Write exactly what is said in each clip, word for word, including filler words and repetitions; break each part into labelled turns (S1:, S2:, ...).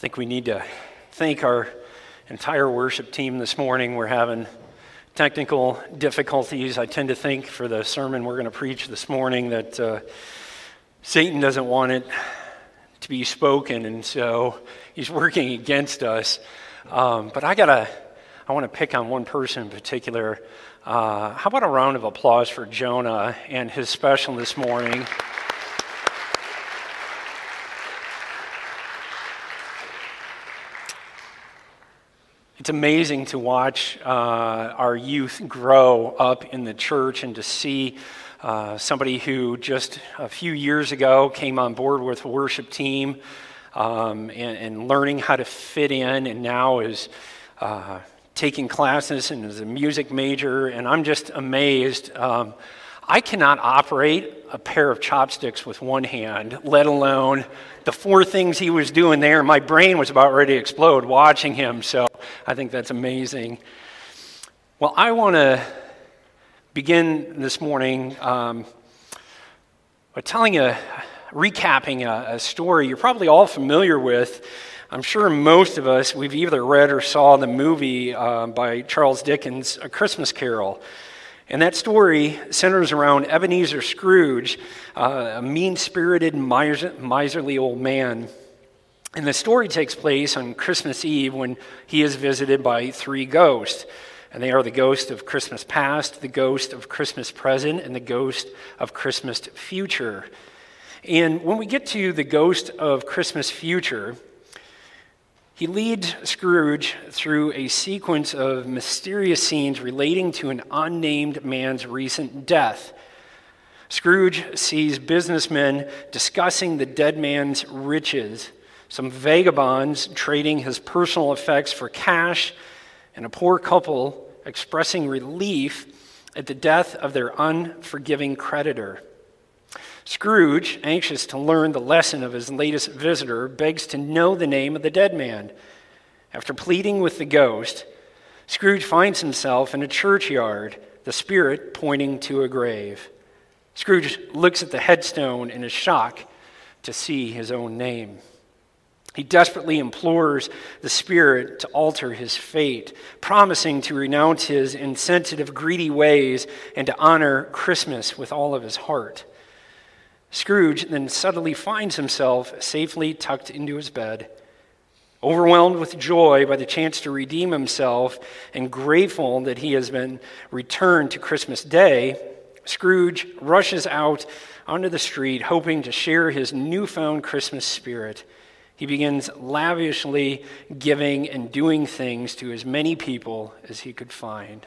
S1: think we need to thank our entire worship team this morning. We're having technical difficulties. I tend to think for the sermon we're going to preach this morning that uh, Satan doesn't want it to be spoken, and so he's working against us. Um, but I gotta, I want to pick on one person in particular. Uh, how about a round of applause for Jonah and his special this morning? It's amazing to watch uh, our youth grow up in the church and to see uh, somebody who just a few years ago came on board with a worship team um, and, and learning how to fit in, and now is uh, taking classes and is a music major. And I'm just amazed. Um, I cannot operate a pair of chopsticks with one hand, let alone the four things he was doing there. My brain was about ready to explode watching him, so I think that's amazing. Well, I want to begin this morning um, by telling a, recapping a, a story you're probably all familiar with. I'm sure most of us, we've either read or saw the movie uh, by Charles Dickens, A Christmas Carol. And that story centers around Ebenezer Scrooge, uh, a mean-spirited, miser- miserly old man. And the story takes place on Christmas Eve when he is visited by three ghosts. And they are the ghost of Christmas past, the ghost of Christmas present, and the ghost of Christmas future. And when we get to the ghost of Christmas future, he leads Scrooge through a sequence of mysterious scenes relating to an unnamed man's recent death. Scrooge sees businessmen discussing the dead man's riches, some vagabonds trading his personal effects for cash, and a poor couple expressing relief at the death of their unforgiving creditor. Scrooge, anxious to learn the lesson of his latest visitor, begs to know the name of the dead man. After pleading with the ghost, Scrooge finds himself in a churchyard, the spirit pointing to a grave. Scrooge looks at the headstone in a shock to see his own name. He desperately implores the spirit to alter his fate, promising to renounce his insensitive, greedy ways and to honor Christmas with all of his heart. Scrooge then suddenly finds himself safely tucked into his bed. Overwhelmed with joy by the chance to redeem himself and grateful that he has been returned to Christmas Day, Scrooge rushes out onto the street hoping to share his newfound Christmas spirit. He begins lavishly giving and doing things to as many people as he could find.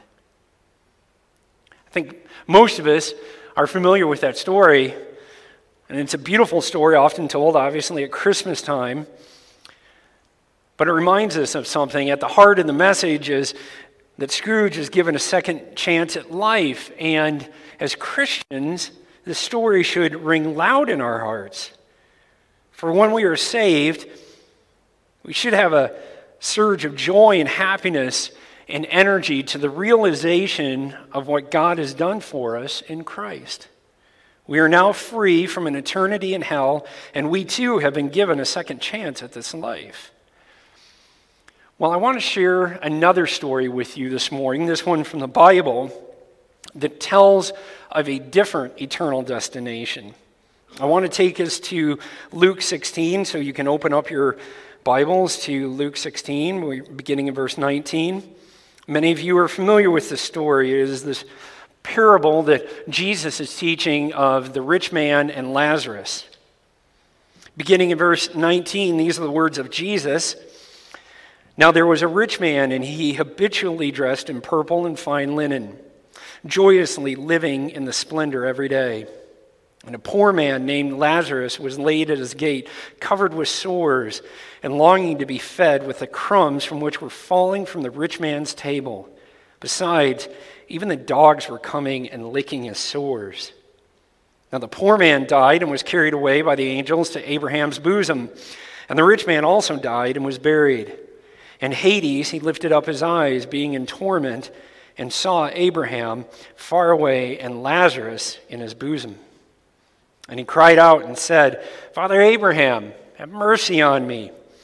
S1: I think most of us are familiar with that story. And it's a beautiful story, often told, obviously, at Christmas time. But it reminds us of something. At the heart of the message is that Scrooge is given a second chance at life. And as Christians, the story should ring loud in our hearts. For when we are saved, we should have a surge of joy and happiness and energy to the realization of what God has done for us in Christ. We are now free from an eternity in hell, and we too have been given a second chance at this life. Well, I want to share another story with you this morning, this one from the Bible, that tells of a different eternal destination. I want to take us to Luke sixteen, so you can open up your Bibles to Luke sixteen, we're beginning in verse nineteen. Many of you are familiar with this story. It is this parable that Jesus is teaching of the rich man and Lazarus. Beginning in verse nineteen, these are the words of Jesus. Now there was a rich man, and he habitually dressed in purple and fine linen, joyously living in the splendor every day. And a poor man named Lazarus was laid at his gate, covered with sores, and longing to be fed with the crumbs from which were falling from the rich man's table. Besides, even the dogs were coming and licking his sores. Now the poor man died and was carried away by the angels to Abraham's bosom. And the rich man also died and was buried. In Hades he lifted up his eyes, being in torment, and saw Abraham far away and Lazarus in his bosom. And he cried out and said, Father Abraham, have mercy on me,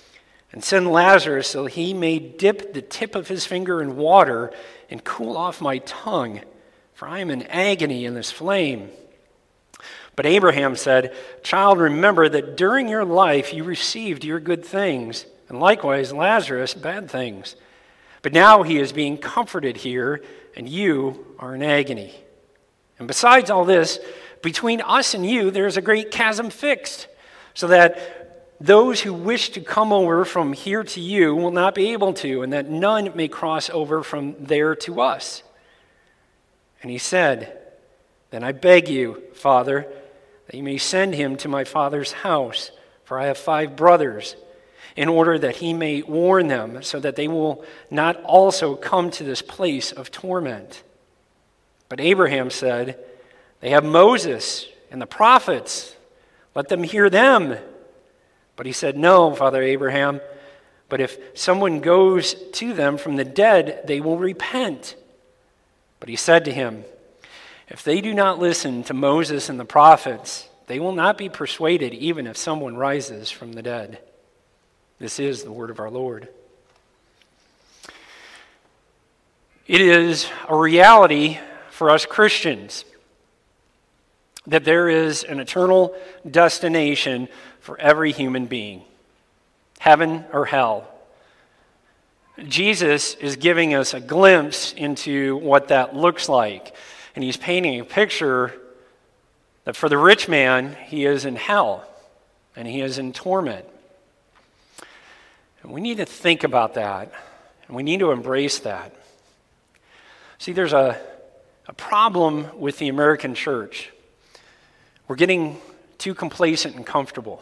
S1: and send Lazarus so he may dip the tip of his finger in water and cool off my tongue, for I am in agony in this flame." But Abraham said, "Child, remember that during your life you received your good things, and likewise Lazarus bad things. But now he is being comforted here, and you are in agony. And besides all this, between us and you there is a great chasm fixed, so that those who wish to come over from here to you will not be able to, and that none may cross over from there to us." And he said, "Then I beg you, Father, that you may send him to my father's house, for I have five brothers, in order that he may warn them, so that they will not also come to this place of torment." But Abraham said, "They have Moses and the prophets. Let them hear them." But he said, "No, Father Abraham, but if someone goes to them from the dead, they will repent." But he said to him, "If they do not listen to Moses and the prophets, they will not be persuaded even if someone rises from the dead." This is the word of our Lord. It is a reality for us Christians that there is an eternal destination for every human being, heaven or hell. Jesus is giving us a glimpse into what that looks like. And he's painting a picture that for the rich man, he is in hell and he is in torment. And we need to think about that, and we need to embrace that. See, there's a, a problem with the American church. We're getting too complacent and comfortable.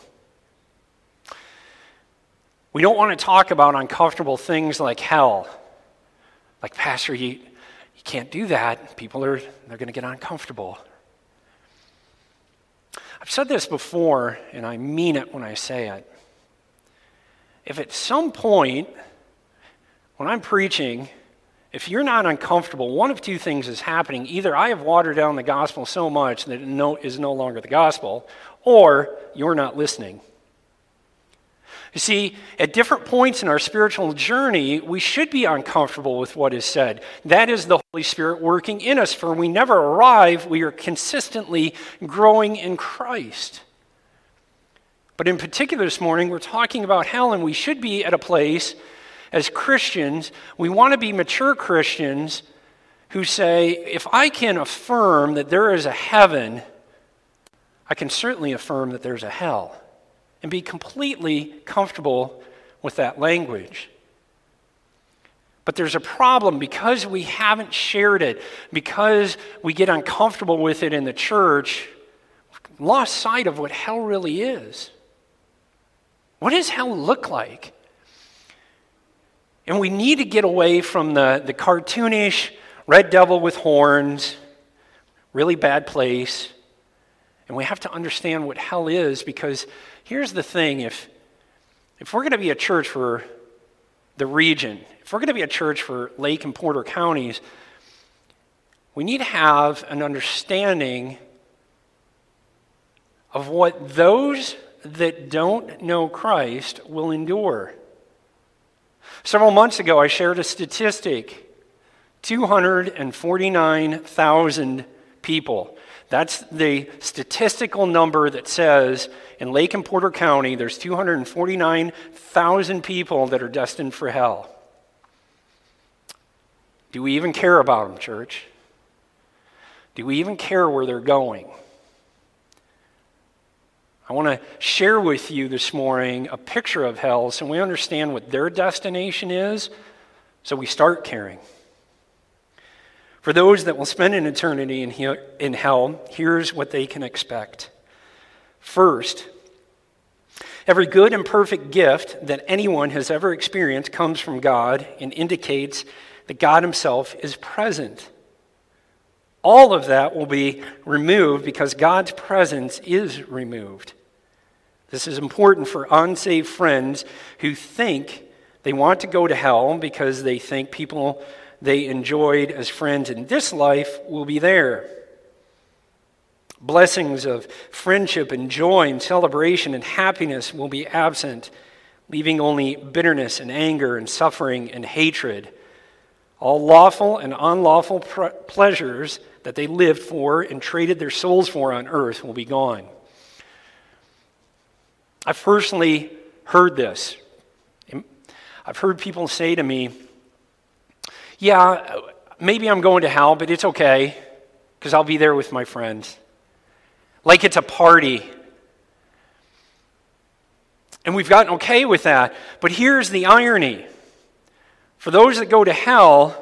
S1: We don't want to talk about uncomfortable things like hell. Like, "Pastor, you, you can't do that. People are they're going to get uncomfortable." I've said this before, and I mean it when I say it. If at some point, when I'm preaching, if you're not uncomfortable, one of two things is happening. Either I have watered down the gospel so much that it no, is no longer the gospel, or you're not listening. You see, at different points in our spiritual journey, we should be uncomfortable with what is said. That is the Holy Spirit working in us, for we never arrive. We are consistently growing in Christ. But in particular this morning, we're talking about hell, and we should be at a place as Christians, we want to be mature Christians who say, if I can affirm that there is a heaven, I can certainly affirm that there's a hell, and be completely comfortable with that language. But there's a problem because we haven't shared it, because we get uncomfortable with it in the church, we've lost sight of what hell really is. What does hell look like? And we need to get away from the, the cartoonish red devil with horns, really bad place. And we have to understand what hell is, because here's the thing. If, if we're going to be a church for the region, if we're going to be a church for Lake and Porter counties, we need to have an understanding of what those that don't know Christ will endure. Several months ago, I shared a statistic. two hundred forty-nine thousand people. That's the statistical number that says in Lake and Porter County, there's two hundred forty-nine thousand people that are destined for hell. Do we even care about them, church? Do we even care where they're going? I want to share with you this morning a picture of hell so we understand what their destination is, so we start caring. For those that will spend an eternity in, he- in hell, here's what they can expect. First, every good and perfect gift that anyone has ever experienced comes from God and indicates that God himself is present. All of that will be removed because God's presence is removed. This is important for unsaved friends who think they want to go to hell because they think people they enjoyed as friends in this life will be there. Blessings of friendship and joy and celebration and happiness will be absent leaving only bitterness and anger and suffering and hatred. All lawful and unlawful pr- pleasures that they lived for and traded their souls for on earth will be gone. I've personally heard this. I've heard people say to me, yeah, maybe I'm going to hell, but it's okay because I'll be there with my friends. Like it's a party. And we've gotten okay with that. But here's the irony. For those that go to hell,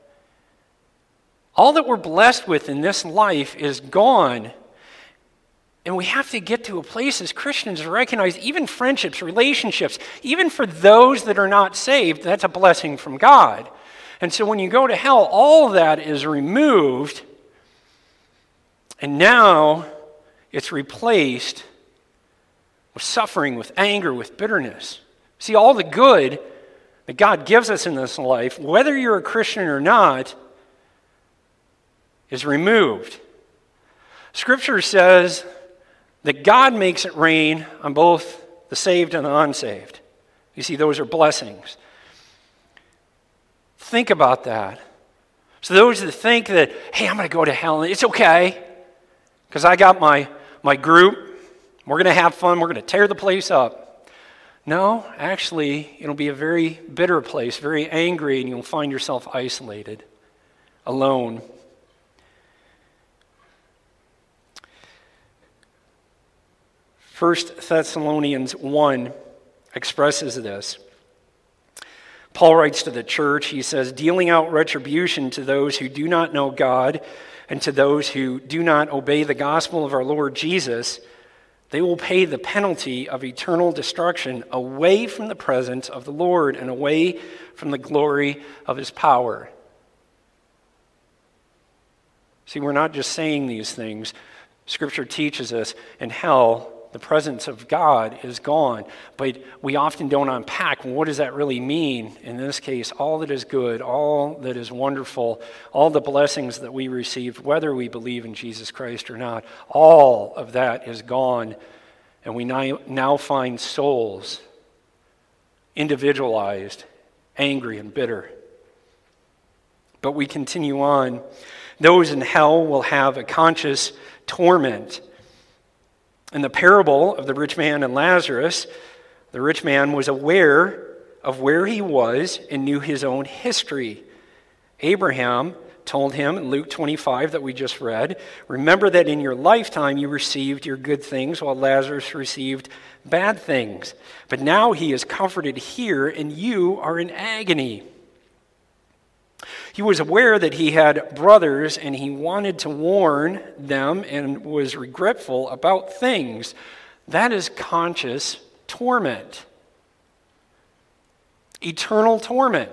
S1: all that we're blessed with in this life is gone. And we have to get to a place as Christians to recognize even friendships, relationships, even for those that are not saved, that's a blessing from God. And so when you go to hell, all of that is removed. And now it's replaced with suffering, with anger, with bitterness. See, all the good that God gives us in this life, whether you're a Christian or not, is removed. Scripture says that God makes it rain on both the saved and the unsaved. You see, those are blessings. Think about that. So those that think that, hey, I'm going to go to hell, it's okay, because I got my, my group, we're going to have fun, we're going to tear the place up. No, actually, it'll be a very bitter place, very angry, and you'll find yourself isolated, alone. First Thessalonians one expresses this. Paul writes to the church, he says, dealing out retribution to those who do not know God and to those who do not obey the gospel of our Lord Jesus, they will pay the penalty of eternal destruction away from the presence of the Lord and away from the glory of his power. See, we're not just saying these things. Scripture teaches us in hell, the presence of God is gone. But we often don't unpack, what does that really mean? In this case, all that is good, all that is wonderful, all the blessings that we received, whether we believe in Jesus Christ or not, all of that is gone. And we now, now find souls individualized, angry and bitter. But we continue on. Those in hell will have a conscious torment. In the parable of the rich man and Lazarus, the rich man was aware of where he was and knew his own history. Abraham told him in Luke twenty-five that we just read, remember that in your lifetime you received your good things while Lazarus received bad things. But now he is comforted here and you are in agony. He was aware that he had brothers and he wanted to warn them and was regretful about things. That is conscious torment. Eternal torment.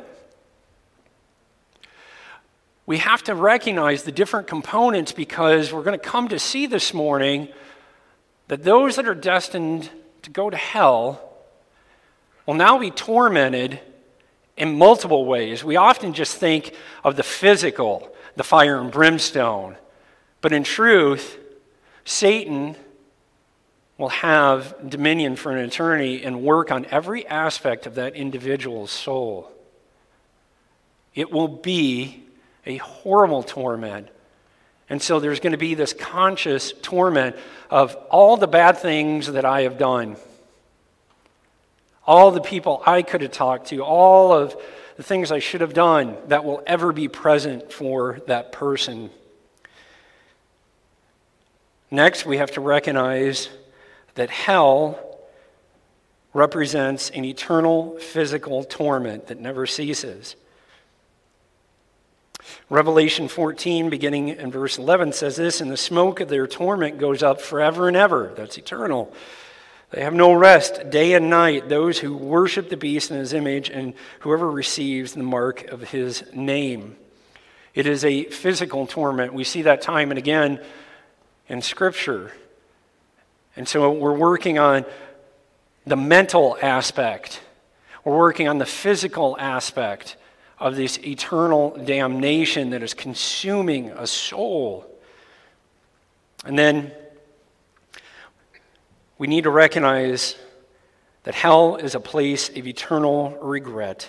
S1: We have to recognize the different components because we're going to come to see this morning that those that are destined to go to hell will now be tormented in multiple ways. We often just think of the physical, the fire and brimstone. But in truth, Satan will have dominion for an eternity and work on every aspect of that individual's soul. It will be a horrible torment. And so there's going to be this conscious torment of all the bad things that I have done. All the people I could have talked to, all of the things I should have done that will ever be present for that person. Next, we have to recognize that hell represents an eternal physical torment that never ceases. Revelation fourteen, beginning in verse eleven, says this, and the smoke of their torment goes up forever and ever. That's eternal. They have no rest day and night, those who worship the beast in his image and whoever receives the mark of his name. It is a physical torment. We see that time and again in Scripture. And so we're working on the mental aspect. We're working on the physical aspect of this eternal damnation that is consuming a soul. And then we need to recognize that hell is a place of eternal regret.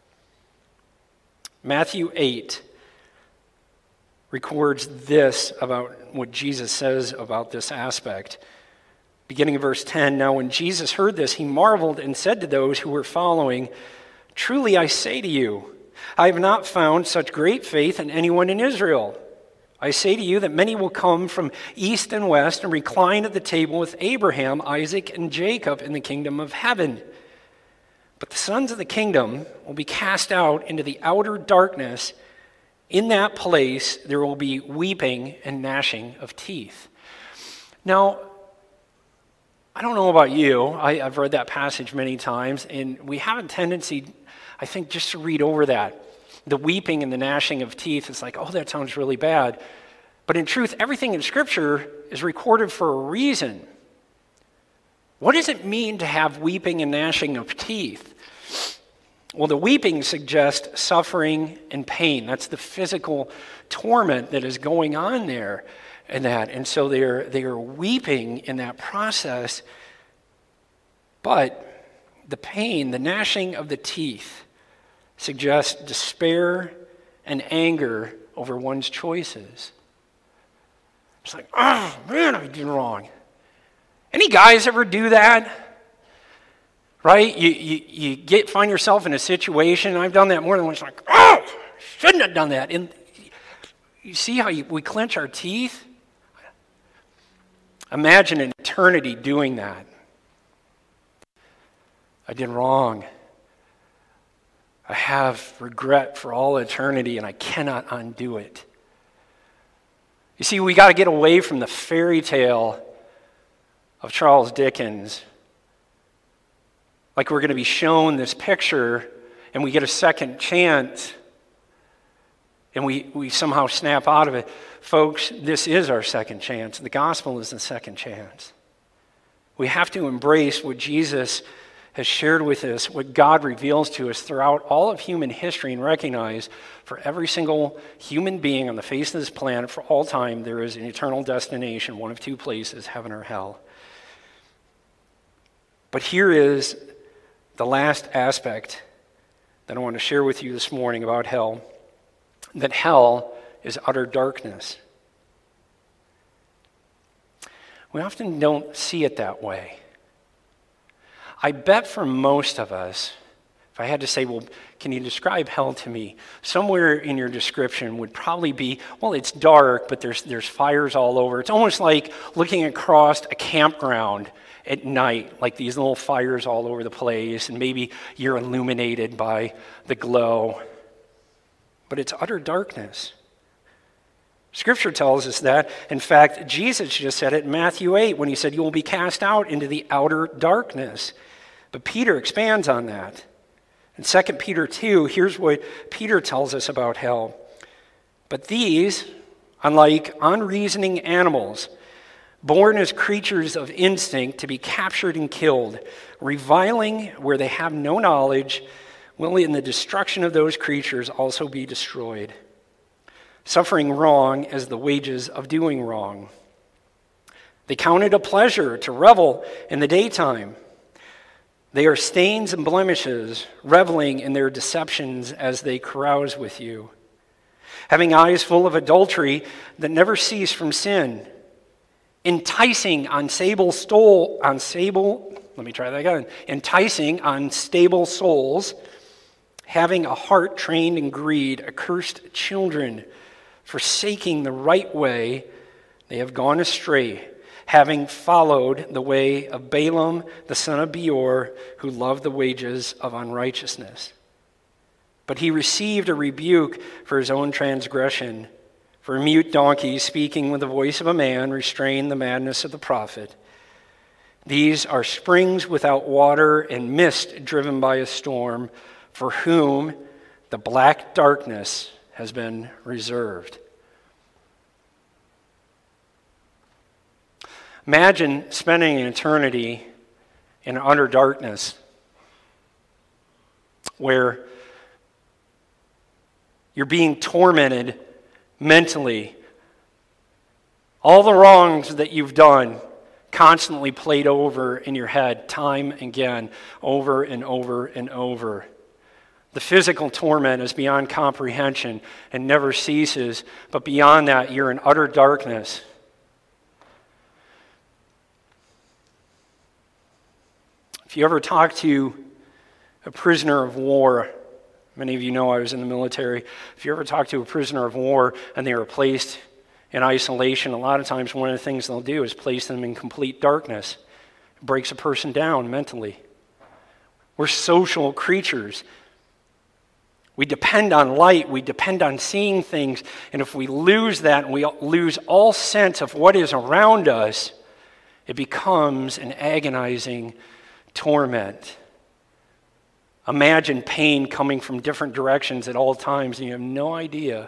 S1: Matthew eight records this about what Jesus says about this aspect. Beginning of verse ten, now when Jesus heard this, he marveled and said to those who were following, truly I say to you, I have not found such great faith in anyone in Israel. I say to you that many will come from east and west and recline at the table with Abraham, Isaac, and Jacob in the kingdom of heaven. But the sons of the kingdom will be cast out into the outer darkness. In that place there will be weeping and gnashing of teeth. Now, I don't know about you. I, I've read that passage many times, and we have a tendency, I think, just to read over that. The weeping and the gnashing of teeth, it's like, oh, that sounds really bad. But in truth, everything in Scripture is recorded for a reason. What does it mean to have weeping and gnashing of teeth? Well, the weeping suggests suffering and pain. That's the physical torment that is going on there. And that, and so they are they are weeping in that process. But the pain, the gnashing of the teeth, suggests despair and anger over one's choices. It's like, oh man, I did wrong. Any guys ever do that? Right? You you you get find yourself in a situation. I've done that more than once. Like, oh, shouldn't have done that. And you see how you, we clench our teeth. Imagine an eternity doing that. I did wrong. I have regret for all eternity, and I cannot undo it. You see, we got to get away from the fairy tale of Charles Dickens. Like we're going to be shown this picture, and we get a second chance, and we, we somehow snap out of it. Folks, this is our second chance. The gospel is the second chance. We have to embrace what Jesus has shared with us, what God reveals to us throughout all of human history, and recognize for every single human being on the face of this planet for all time, there is an eternal destination, one of two places, heaven or hell. But here is the last aspect that I want to share with you this morning about hell, that hell is utter darkness. We often don't see it that way. I bet for most of us, if I had to say, well, can you describe hell to me? Somewhere in your description would probably be, well, it's dark, but there's there's fires all over. It's almost like looking across a campground at night, like these little fires all over the place, and maybe you're illuminated by the glow. But it's utter darkness. Scripture tells us that. In fact, Jesus just said it in Matthew eight when he said, you will be cast out into the outer darkness. But Peter expands on that. In Second Peter two, here's what Peter tells us about hell. But these, unlike unreasoning animals, born as creatures of instinct to be captured and killed, reviling where they have no knowledge, will in the destruction of those creatures also be destroyed. Suffering wrong as the wages of doing wrong. They count it a pleasure to revel in the daytime. They are stains and blemishes, reveling in their deceptions as they carouse with you. Having eyes full of adultery that never cease from sin. Enticing unstable stole, unstable, let me try that again. Enticing unstable souls. Having a heart trained in greed, accursed children. Forsaking the right way, they have gone astray, having followed the way of Balaam, the son of Beor, who loved the wages of unrighteousness. But he received a rebuke for his own transgression. For a mute donkey, speaking with the voice of a man, restrained the madness of the prophet. These are springs without water and mist driven by a storm, for whom the black darkness has been reserved. Imagine spending an eternity in utter darkness where you're being tormented mentally. All the wrongs that you've done constantly played over in your head time and again, over and over and over. The physical torment is beyond comprehension and never ceases, but beyond that, you're in utter darkness. If you ever talk to a prisoner of war, many of you know I was in the military. If you ever talk to a prisoner of war and they are placed in isolation, a lot of times one of the things they'll do is place them in complete darkness. It breaks a person down mentally. We're social creatures. We depend on light. We depend on seeing things. And if we lose that and we lose all sense of what is around us, it becomes an agonizing torment. Imagine pain coming from different directions at all times, and you have no idea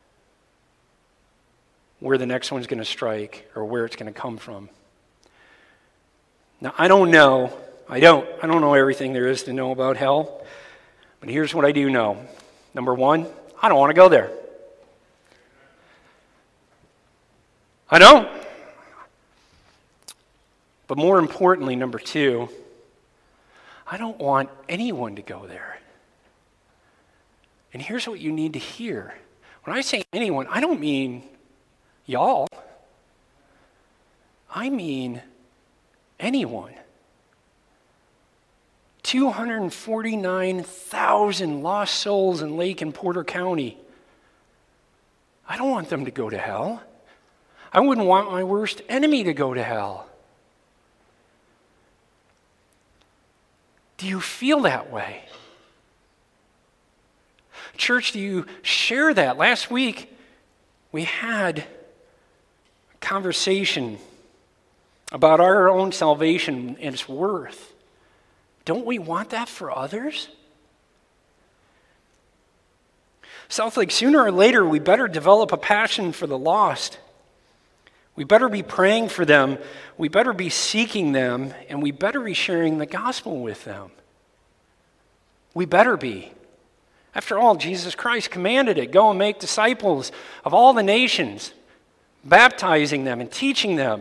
S1: where the next one's going to strike or where it's going to come from. Now, I don't know. I don't. I don't know everything there is to know about hell, but here's what I do know. Number one, I don't want to go there. I don't. But more importantly, number two, I don't want anyone to go there. And here's what you need to hear. When I say anyone, I don't mean y'all. I mean anyone. two hundred forty-nine thousand lost souls in Lake and Porter County. I don't want them to go to hell. I wouldn't want my worst enemy to go to hell. Do you feel that way? Church, do you share that? Last week, we had a conversation about our own salvation and its worth. Don't we want that for others? Southlake, sooner or later, we better develop a passion for the lost. We better be praying for them. We better be seeking them, and we better be sharing the gospel with them. We better be. After all, Jesus Christ commanded it. Go and make disciples of all the nations, baptizing them and teaching them.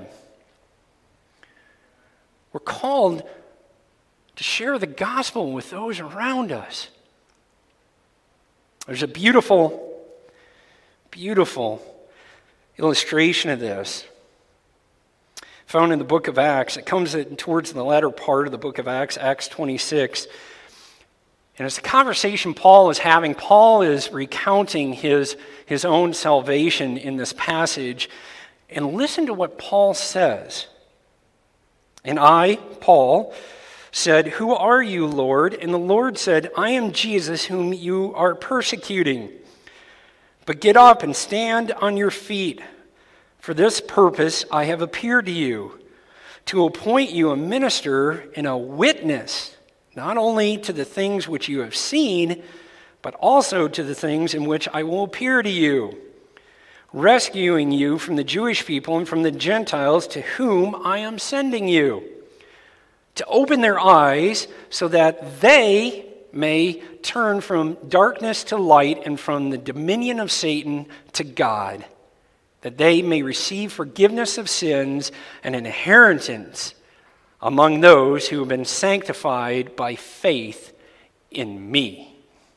S1: We're called to share the gospel with those around us. There's a beautiful, beautiful illustration of this found in the book of Acts. It comes towards the latter part of the book of Acts, Acts twenty-six. And it's a conversation Paul is having. Paul is recounting his, his own salvation in this passage. And listen to what Paul says. And I, Paul, said, "Who are you, Lord?" And the Lord said, "I am Jesus whom you are persecuting. But get up and stand on your feet. For this purpose I have appeared to you, to appoint you a minister and a witness, not only to the things which you have seen, but also to the things in which I will appear to you, rescuing you from the Jewish people and from the Gentiles to whom I am sending you, to open their eyes so that they may turn from darkness to light and from the dominion of Satan to God, that they may receive forgiveness of sins and inheritance among those who have been sanctified by faith in me."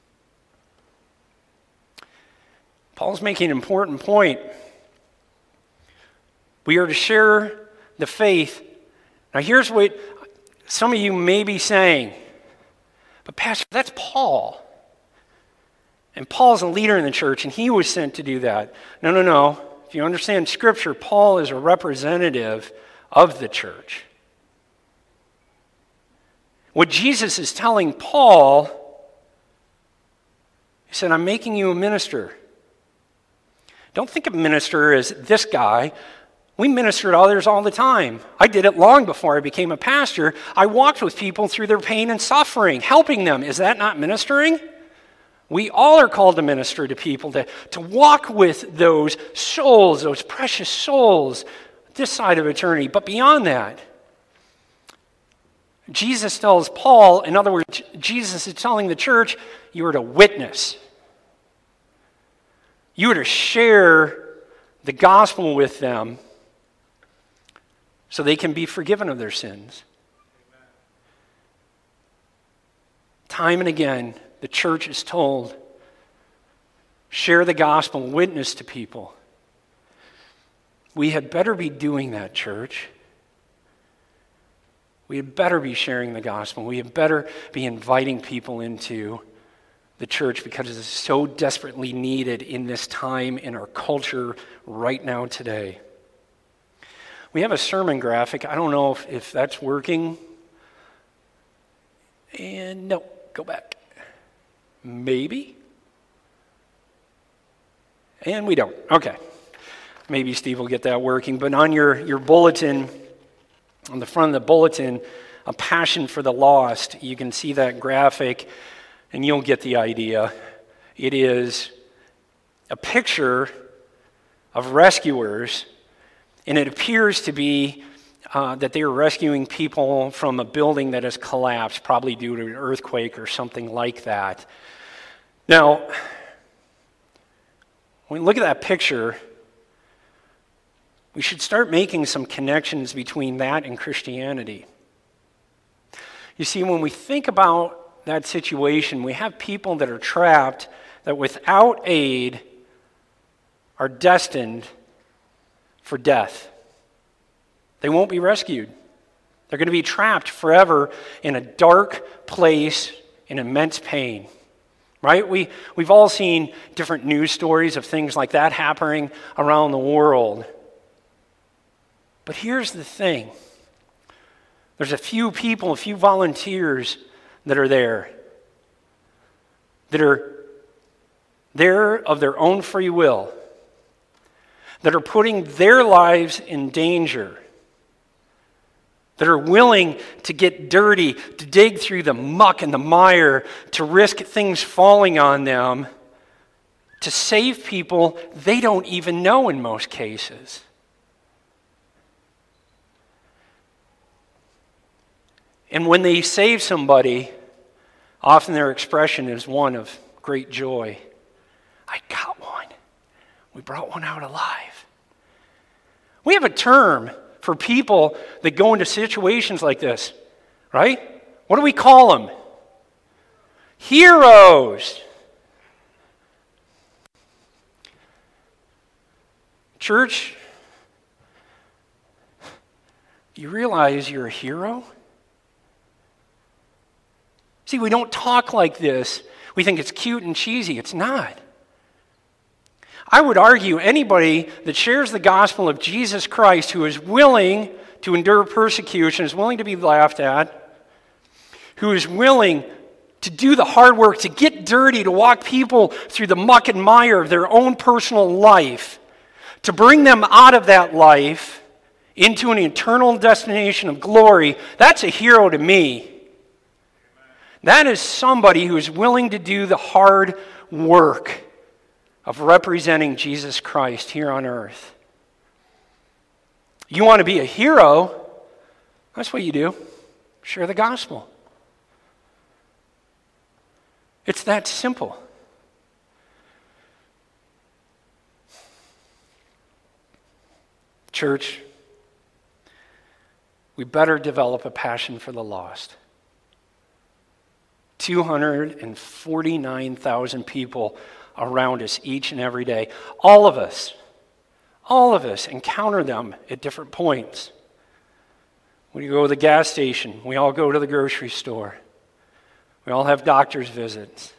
S1: Paul's making an important point. We are to share the faith. Now here's what some of you may be saying, "But Pastor, that's Paul. And Paul's a leader in the church, and he was sent to do that." No, no, no. If you understand Scripture, Paul is a representative of the church. What Jesus is telling Paul, he said, "I'm making you a minister." Don't think of minister as this guy. We minister to others all the time. I did it long before I became a pastor. I walked with people through their pain and suffering, helping them. Is that not ministering? We all are called to minister to people, to, to walk with those souls, those precious souls, this side of eternity. But beyond that, Jesus tells Paul, in other words, Jesus is telling the church, you are to witness. You are to share the gospel with them so they can be forgiven of their sins. Time and again, the church is told, share the gospel, witness to people. We had better be doing that, church. We had better be sharing the gospel. We had better be inviting people into the church because it is so desperately needed in this time in our culture right now today. We have a sermon graphic. I don't know if, if that's working. And no, go back. Maybe. And we don't. Okay. Maybe Steve will get that working. But on your, your bulletin, on the front of the bulletin, a passion for the lost, you can see that graphic and you'll get the idea. It is a picture of rescuers, and it appears to be uh, that they are rescuing people from a building that has collapsed, probably due to an earthquake or something like that. Now, when we look at that picture, we should start making some connections between that and Christianity. You see, when we think about that situation, we have people that are trapped, that without aid are destined for death. They won't be rescued. They're going to be trapped forever in a dark place in immense pain. Right? We, we've all seen different news stories of things like that happening around the world. But here's the thing. There's a few people, a few volunteers that are there, that are there of their own free will, that are putting their lives in danger, that are willing to get dirty, to dig through the muck and the mire, to risk things falling on them, to save people they don't even know in most cases. And when they save somebody, often their expression is one of great joy. I got one. We brought one out alive. We have a term for people that go into situations like this, right? What do we call them? Heroes. Church, do you realize you're a hero? See, we don't talk like this. We think it's cute and cheesy. It's not. I would argue anybody that shares the gospel of Jesus Christ, who is willing to endure persecution, is willing to be laughed at, who is willing to do the hard work, to get dirty, to walk people through the muck and mire of their own personal life, to bring them out of that life into an eternal destination of glory, that's a hero to me. That is somebody who is willing to do the hard work of representing Jesus Christ here on earth. You want to be a hero? That's what you do. Share the gospel. It's that simple. Church, we better develop a passion for the lost. two hundred forty-nine thousand people around us each and every day. All of us, all of us encounter them at different points. We go to the gas station. We all go to the grocery store. We all have doctor's visits.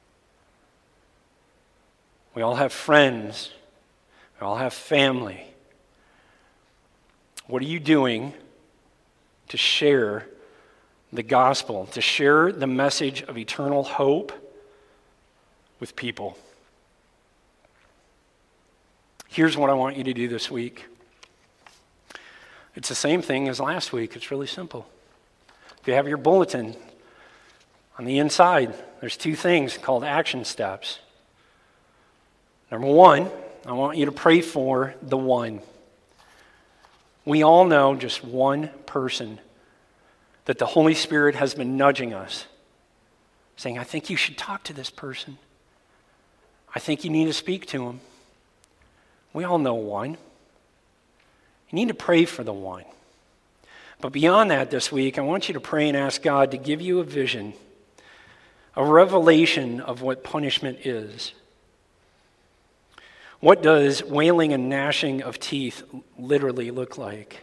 S1: We all have friends. We all have family. What are you doing to share the gospel, to share the message of eternal hope with people? Here's what I want you to do this week. It's the same thing as last week. It's really simple. If you have your bulletin, on the inside, there's two things called action steps. Number one, I want you to pray for the one. We all know just one person that the Holy Spirit has been nudging us, saying, I think you should talk to this person. I think you need to speak to him. We all know one. You need to pray for the one. But beyond that this week, I want you to pray and ask God to give you a vision, a revelation of what punishment is. What does wailing and gnashing of teeth literally look like?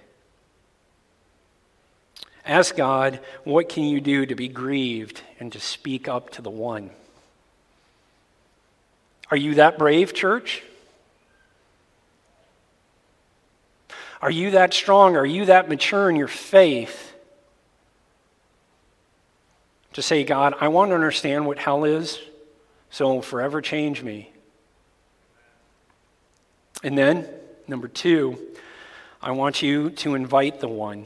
S1: Ask God, what can you do to be grieved and to speak up to the one? Are you that brave, church? Are you that strong? Are you that mature in your faith to say, God, I want to understand what hell is, so it will forever change me? And then, number two, I want you to invite the one.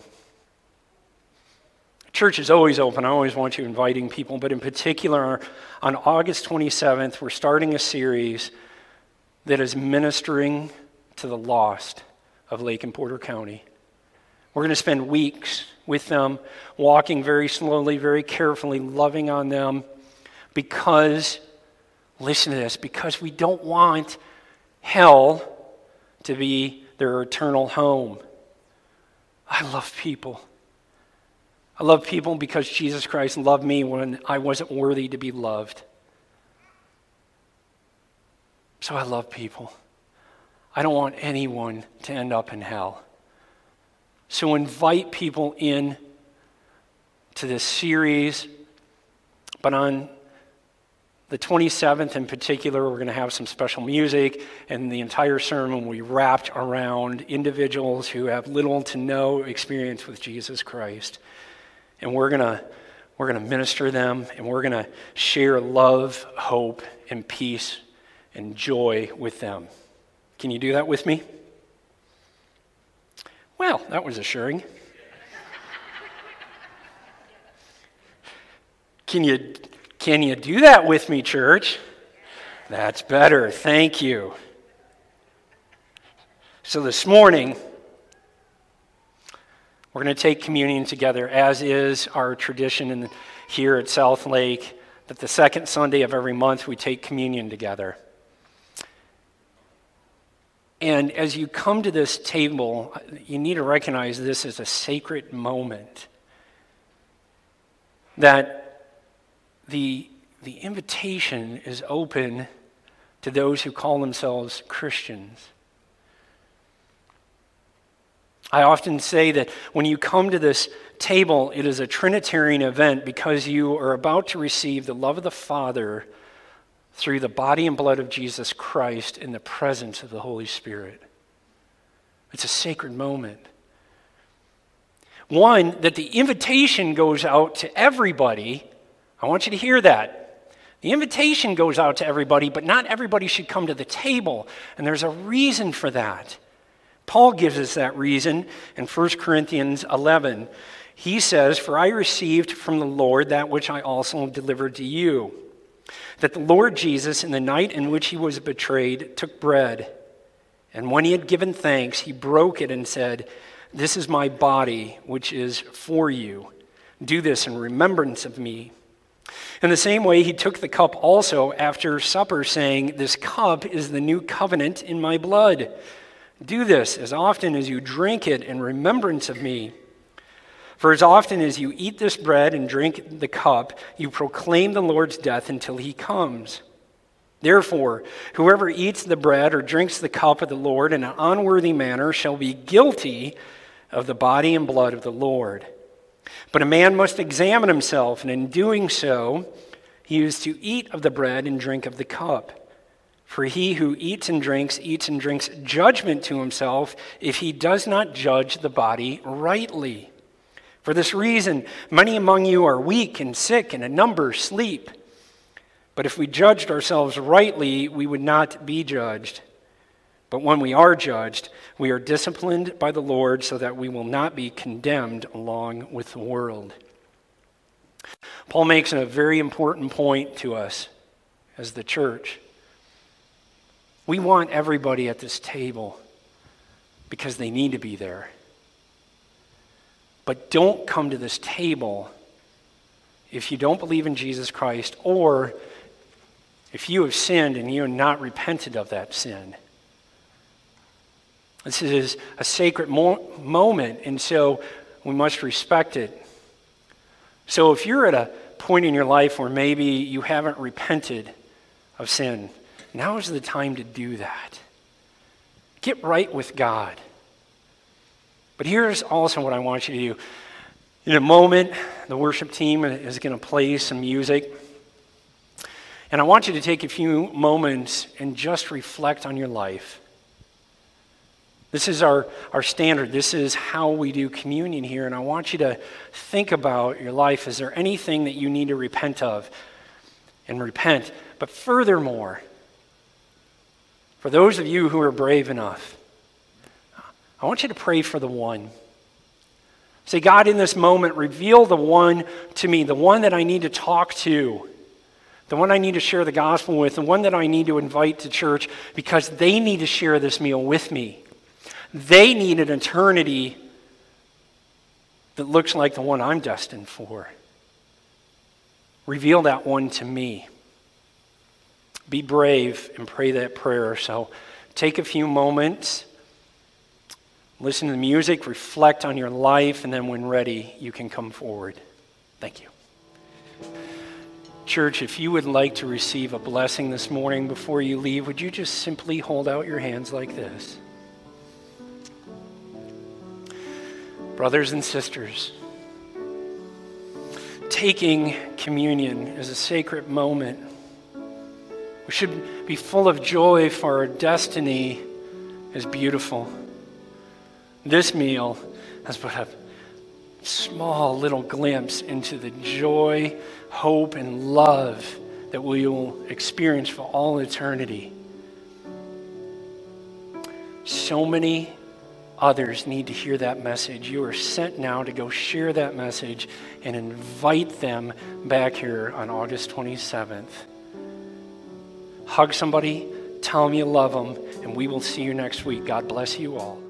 S1: Church is always open. I always want you inviting people, but in particular, on August twenty-seventh, we're starting a series that is ministering to the lost of Lake and Porter County. We're going to spend weeks with them, walking very slowly, very carefully, loving on them, because, listen to this, because we don't want hell to be their eternal home. I love people. I love people because Jesus Christ loved me when I wasn't worthy to be loved. So I love people. I don't want anyone to end up in hell. So invite people in to this series. But on the twenty-seventh in particular, we're going to have some special music, and the entire sermon will be wrapped around individuals who have little to no experience with Jesus Christ. And we're going to we're going to minister them, and we're going to share love, hope, and peace and joy with them. Can you do that with me? Well, that was assuring. Can you can you do that with me, church? That's better. Thank you. So this morning, we're going to take communion together, as is our tradition in, here at South Lake, that the second Sunday of every month we take communion together. And as you come to this table, you need to recognize this as a sacred moment. That the, the invitation is open to those who call themselves Christians. I often say that when you come to this table, it is a Trinitarian event because you are about to receive the love of the Father through the body and blood of Jesus Christ in the presence of the Holy Spirit. It's a sacred moment. One, that the invitation goes out to everybody. I want you to hear that. The invitation goes out to everybody, but not everybody should come to the table. And there's a reason for that. Paul gives us that reason in First Corinthians eleven. He says, "For I received from the Lord that which I also delivered to you, that the Lord Jesus, in the night in which he was betrayed, took bread. And when he had given thanks, he broke it and said, 'This is my body, which is for you. Do this in remembrance of me.' In the same way, he took the cup also after supper, saying, 'This cup is the new covenant in my blood. Do this as often as you drink it in remembrance of me. For as often as you eat this bread and drink the cup, you proclaim the Lord's death until he comes. Therefore, whoever eats the bread or drinks the cup of the Lord in an unworthy manner shall be guilty of the body and blood of the Lord. But a man must examine himself, and in doing so, he is to eat of the bread and drink of the cup. For he who eats and drinks, eats and drinks judgment to himself if he does not judge the body rightly. For this reason, many among you are weak and sick, and a number sleep. But if we judged ourselves rightly, we would not be judged. But when we are judged, we are disciplined by the Lord so that we will not be condemned along with the world." Paul makes a very important point to us as the church. We want everybody at this table because they need to be there. But don't come to this table if you don't believe in Jesus Christ, or if you have sinned and you have not repented of that sin. This is a sacred mo- moment, and so we must respect it. So if you're at a point in your life where maybe you haven't repented of sin, now is the time to do that. Get right with God. But here's also what I want you to do. In a moment, the worship team is going to play some music. And I want you to take a few moments and just reflect on your life. This is our, our standard. This is how we do communion here. And I want you to think about your life. Is there anything that you need to repent of? And repent. But furthermore, for those of you who are brave enough, I want you to pray for the one. Say, God, in this moment, reveal the one to me, the one that I need to talk to, the one I need to share the gospel with, the one that I need to invite to church because they need to share this meal with me. They need an eternity that looks like the one I'm destined for. Reveal that one to me. Be brave and pray that prayer. So take a few moments, listen to the music, reflect on your life, and then when ready, you can come forward. Thank you. Church, if you would like to receive a blessing this morning before you leave, would you just simply hold out your hands like this? Brothers and sisters, taking communion is a sacred moment. We should be full of joy, for our destiny is beautiful. This meal has put a small little glimpse into the joy, hope, and love that we will experience for all eternity. So many others need to hear that message. You are sent now to go share that message and invite them back here on August twenty-seventh. Hug somebody, tell them you love them, and we will see you next week. God bless you all.